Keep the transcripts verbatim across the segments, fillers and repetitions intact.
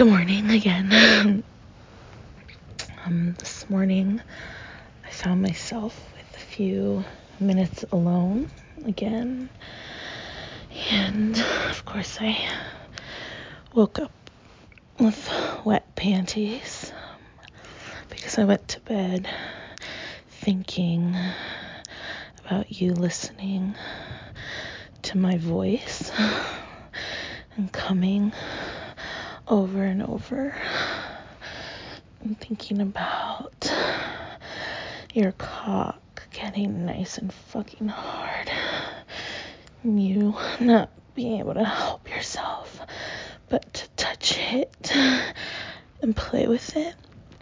Good morning again. Um, this morning I found myself with a few minutes alone again, and of course I woke up with wet panties because I went to bed thinking about you listening to my voice and coming over and over and thinking about your cock getting nice and fucking hard and you not being able to help yourself but to touch it and play with it.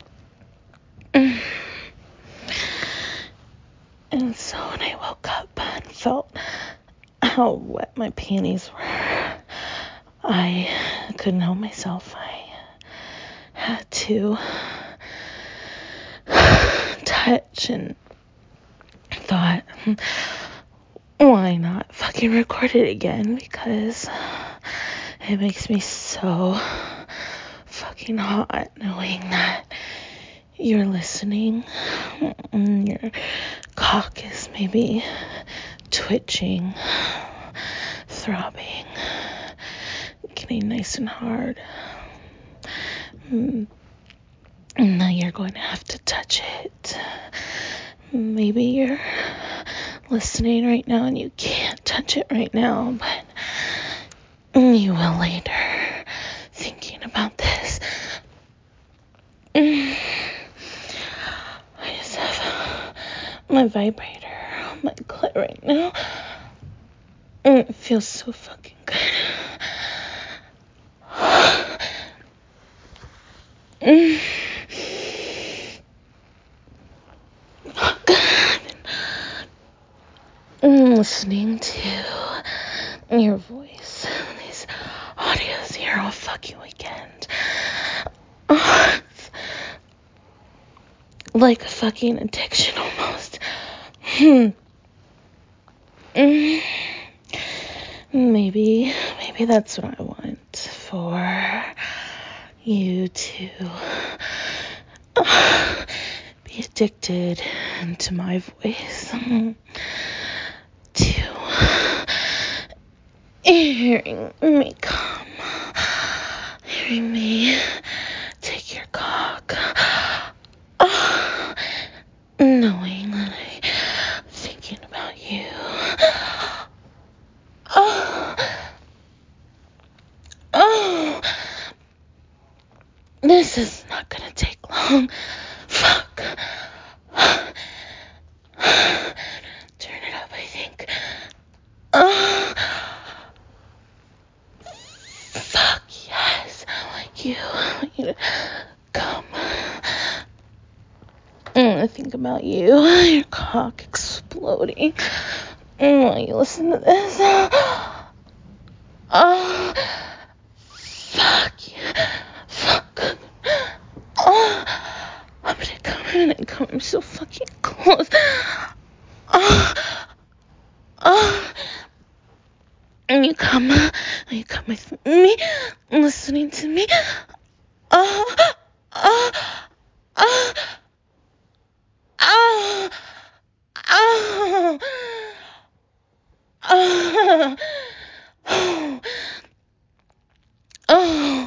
And so when I woke up and felt how wet my panties were, I couldn't help myself. I had to touch and thought, why not fucking record it again? Because it makes me so fucking hot knowing that you're listening and your cock is maybe twitching, throbbing, getting nice and hard. And now you're going to have to touch it. Maybe you're listening right now and you can't touch it right now, but you will later, thinking about this. I just have my vibrator on my clit right now. It feels so fucking good. I'm listening to your voice, these audios here all fucking weekend. Oh, it's like a fucking addiction almost. Maybe, maybe that's what I want for you to uh, be addicted to my voice. To hearing me come, hearing me take your cock, uh, knowing that I'm thinking about you. Oh, oh, this is not gonna take long. Fuck. Turn it up, I think. Oh, fuck yes. I want you. I want you to come. I want to think about you. Your cock exploding. I want you to listen to this. Oh, fuck yeah. Fuck. Oh, I'm gonna come. I'm gonna come. I'm so fucking close. Oh, oh. And you come. And you come with me. Listening to me. Oh, oh, oh. Oh, oh, oh, oh, oh,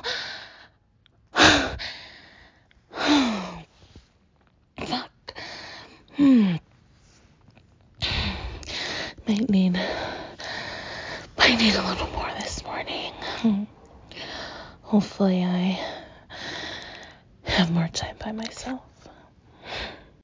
oh, fuck. Hmm. Might need, might need a little more this morning. Hopefully I have more time by myself.